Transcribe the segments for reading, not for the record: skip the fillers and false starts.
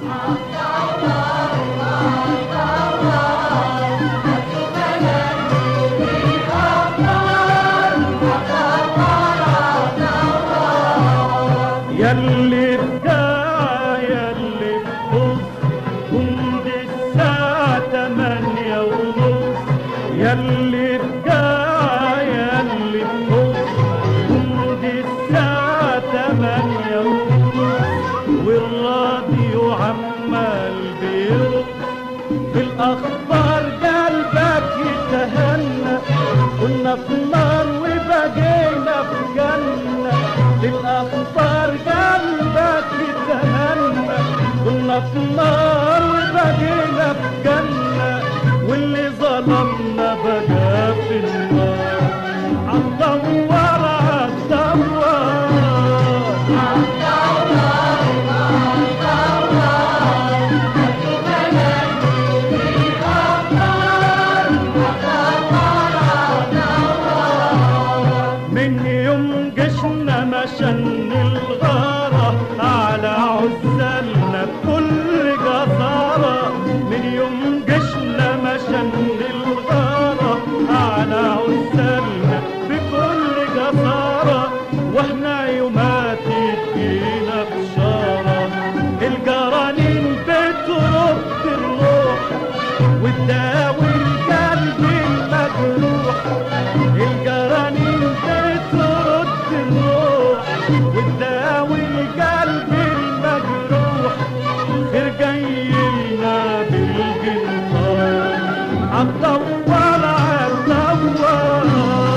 ياللي بجاع ياللي ببص جند الساعة 8:30 ياللي بجاع ياللي ببص جند الساعة 8:30 والراديو عمال بيرق بالأخبار قلبك يتهنى كنا في نار وبقينا في جنة بالأخبار قلبك يتهنى كنا في نار وبقينا في جنة واللي ظلمنا بقى في النار عالدوار من يوم جشنا مشن الغارة على عزالنا بكل جسارة من يوم جشنا مشن الغارة على عزالنا بكل جسارة واحنا يومات تجينا بشارة الجرانين بترد الروح وتداوي القلب المجروح الجرانين بترد الروح وتداوي القلب المجروح خير جايلنا بالجنطار عالدوار عالدوار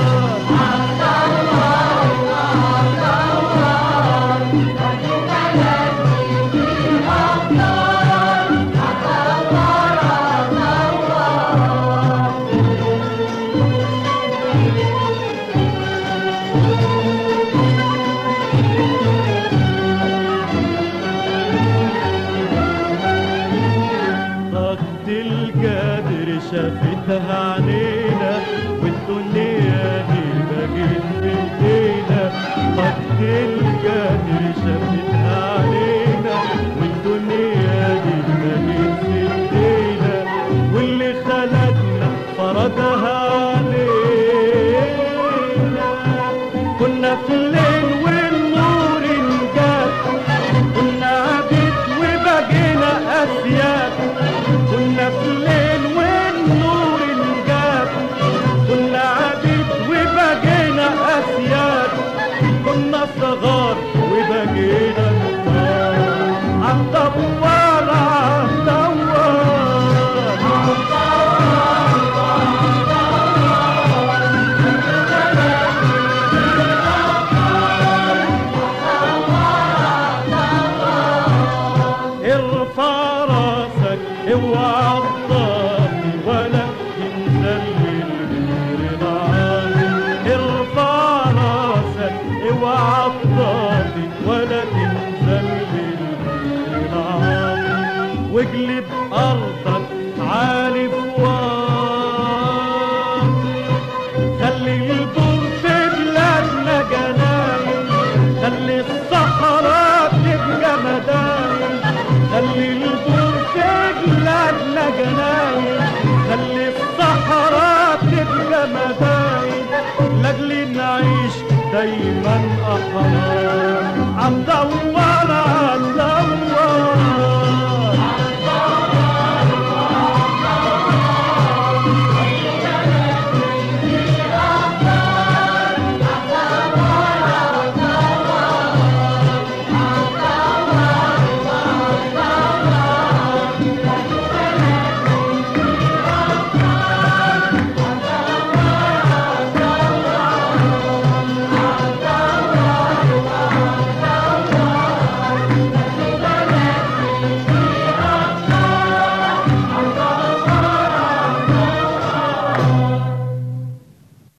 القادر شافتها عنينا والدنيا دي بقت بايدينا طاقة القادر شافتها عنينا والدنيا دي بقت بايدينا واللي خلقنا فرضها علينا كنا في الليل والنور انجاب كنا عبيد وبقينا اسياد كنا في الليل والنور انجاب كنا عبيد وبقينا اسياد كنا صغار وبقينا كبار عالدوار ارفع راسك اوعى تطاطي ولا تنزل للغير معاك ارفع راسك اوعى تطاطي ولا تنزل للغير معاك واجلب ارضك عالي بواطي خلي البور في بلادنا جناين خلي الصحراء تبقى مداين خلي البور في بلادنا جناين خلي الصحراء تبقى مداين لاجل نعيش دايما احرار عالدوار